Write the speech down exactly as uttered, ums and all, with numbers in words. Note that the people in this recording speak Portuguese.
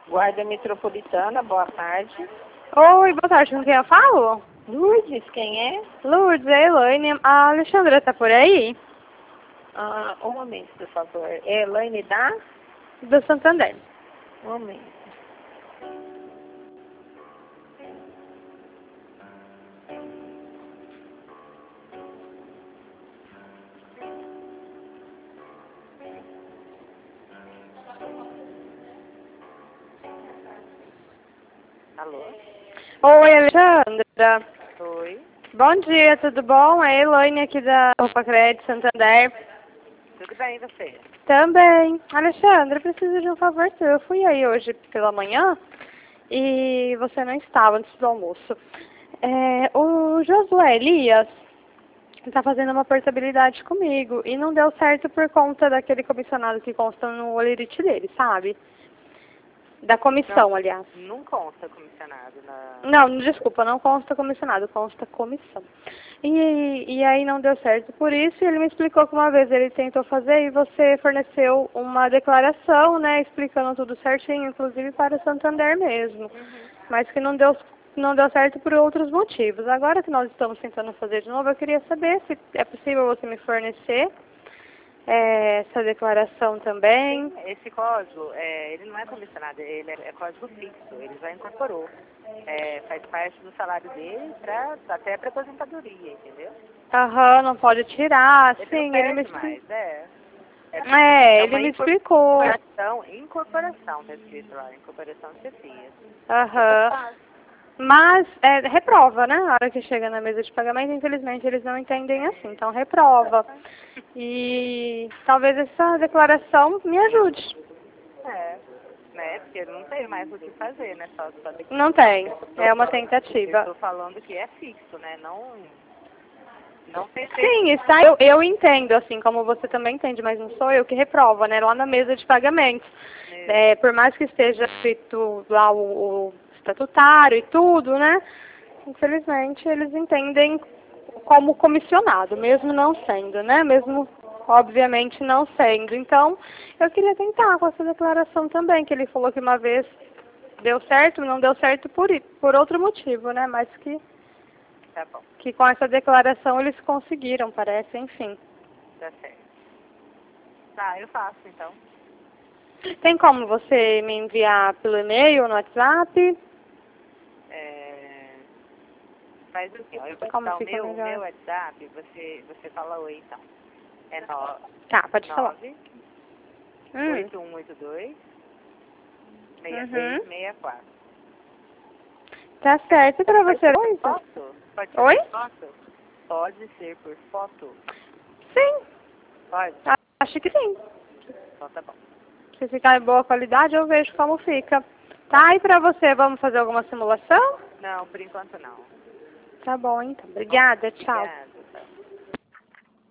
Guarda Metropolitana, boa tarde. Oi, boa tarde, com quem eu falo? Lourdes, quem é? Lourdes, é Elaine. A Alexandra tá por aí? Ah, um momento, por favor. É Elaine da? Do Santander. Um momento. Alô? Oi, Alexandra. Oi. Bom dia, tudo bom? É Elaine aqui da Opa Crédito Santander. Tudo bem, e você? Também. Alexandra, eu preciso de um favor seu. Eu fui aí hoje pela manhã e você não estava antes do almoço. É, o Josué Elias está fazendo uma portabilidade comigo e não deu certo por conta daquele comissionado que consta no olerite dele, sabe? Da comissão, Não, aliás. não consta comissionado na... Não, desculpa, não consta comissionado, consta comissão. E, e aí não deu certo por isso, e ele me explicou que uma vez ele tentou fazer e você forneceu uma declaração, né, explicando tudo certinho, inclusive para o Santander mesmo. Uhum. Mas que não deu, não deu certo por outros motivos. Agora que nós estamos tentando fazer de novo, eu queria saber se é possível você me fornecer é, essa declaração também. Sim, esse código, é, ele não é comissionado, ele é, é código fixo, ele já incorporou. É, faz parte do salário dele pra, até para aposentadoria, entendeu? Aham, não pode tirar, Ele não sim, ele me perde explicou. mais, é. É, É, é ele uma me explicou. incorporação, incorporação, tá escrito lá, incorporação de chefia. Aham. Mas é, reprova, né? Na hora que chega na mesa de pagamento, infelizmente eles não entendem assim, então reprova. E talvez essa declaração me ajude. É, né? Porque não tem mais o que fazer, né? Só, só de... Não tem, Eu é uma tô tentativa. falando que é fixo, né? Não, não tem Sim, está, eu, eu entendo, assim como você também entende, mas não sou eu que reprova, né? Lá na mesa de pagamentos. É, por mais que esteja escrito lá o, o estatutário e tudo, né? Infelizmente eles entendem como comissionado, mesmo não sendo, né? Mesmo, obviamente, não sendo. Então, eu queria tentar com essa declaração também, que ele falou que uma vez deu certo, não deu certo por, i- por outro motivo, né? Mas que, Tá bom, que com essa declaração eles conseguiram, parece, enfim. tá certo. Tá, eu faço então. Tem como você me enviar pelo e-mail, no WhatsApp? É... Faz assim, ó, eu vou te Como dar o fica meu, o melhor? meu WhatsApp, você, você fala oi então. É Tá, pode falar. nove Hum. oito um oito dois seis seis Uhum. seis quatro. Tá certo. E pra Pode você? ser por Oi? foto? Pode ser Oi? por foto? Pode ser por foto? Sim. Pode? Acho que sim. Então tá bom. Se ficar em boa qualidade, eu vejo como fica. Tá, e pra você, vamos fazer alguma simulação? Não, por enquanto não. Tá bom, então. Obrigada, tchau. Obrigada.